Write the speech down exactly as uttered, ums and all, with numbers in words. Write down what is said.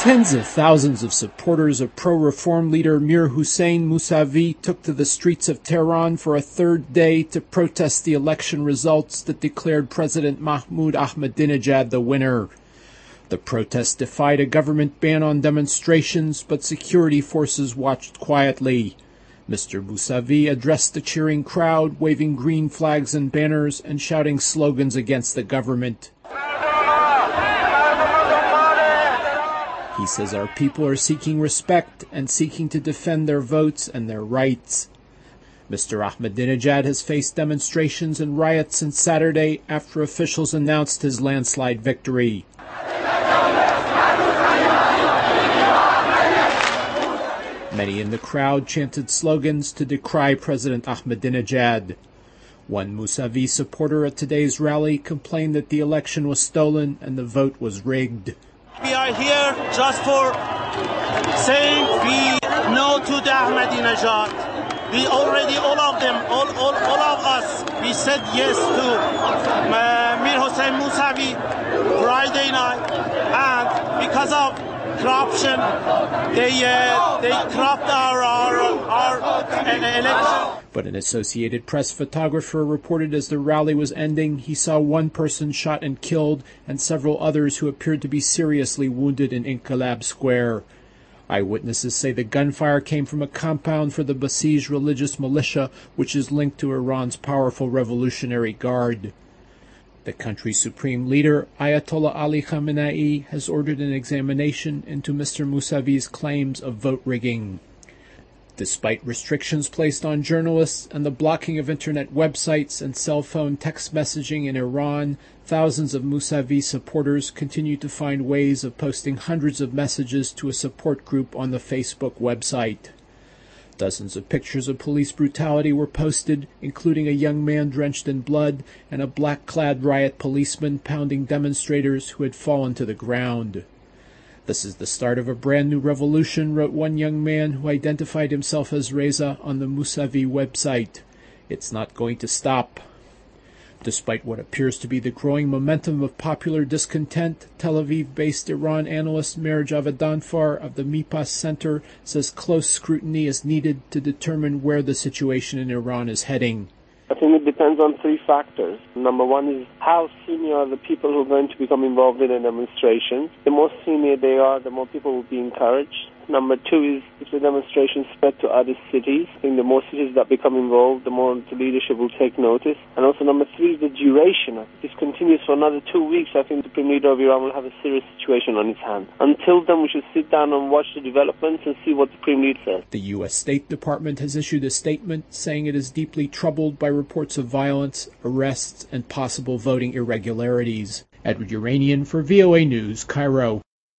Tens of thousands of supporters of pro-reform leader Mir Hossein Mousavi took to the streets of Tehran for a third day to protest the election results that declared President Mahmoud Ahmadinejad the winner. The protest defied a government ban on demonstrations, but security forces watched quietly. Mister Mousavi addressed the cheering crowd, waving green flags and banners and shouting slogans against the government. He says our people are seeking respect and seeking to defend their votes and their rights. Mister Ahmadinejad has faced demonstrations and riots since Saturday after officials announced his landslide victory. Many in the crowd chanted slogans to decry President Ahmadinejad. One Mousavi supporter at today's rally complained that the election was stolen and the vote was rigged. We are here just for saying we no to the Ahmadinejad. We already, all of them, all, all, all of us, we said yes to uh, Mir Hossein Mousavi Friday night, and because of corruption, they uh, they corrupt our our, our uh, election. But an Associated Press photographer reported as the rally was ending, he saw one person shot and killed and several others who appeared to be seriously wounded in Inqilab Square. Eyewitnesses say the gunfire came from a compound for the Basij religious militia, which is linked to Iran's powerful Revolutionary Guard. The country's supreme leader, Ayatollah Ali Khamenei, has ordered an examination into Mister Mousavi's claims of vote rigging. Despite restrictions placed on journalists and the blocking of internet websites and cell phone text messaging in Iran, thousands of Mousavi supporters continue to find ways of posting hundreds of messages to a support group on the Facebook website. Dozens of pictures of police brutality were posted, including a young man drenched in blood and a black-clad riot policeman pounding demonstrators who had fallen to the ground. This is the start of a brand new revolution, wrote one young man who identified himself as Reza on the Mousavi website. It's not going to stop. Despite what appears to be the growing momentum of popular discontent, Tel Aviv-based Iran analyst Meir Javedanfar of the Mipas Center says close scrutiny is needed to determine where the situation in Iran is heading. I think it depends on three factors. Number one is how senior are the people who are going to become involved in the demonstrations. The more senior they are, the more people will be encouraged. Number two is if the demonstrations spread to other cities. I think the more cities that become involved, the more the leadership will take notice. And also number three is the duration. If this continues for another two weeks, I think the Supreme Leader of Iran will have a serious situation on his hands. Until then, we should sit down and watch the developments and see what the Supreme Leader says. The U S State Department has issued a statement saying it is deeply troubled by reports of violence, arrests, and possible voting irregularities. Edward Uranian for V O A News, Cairo.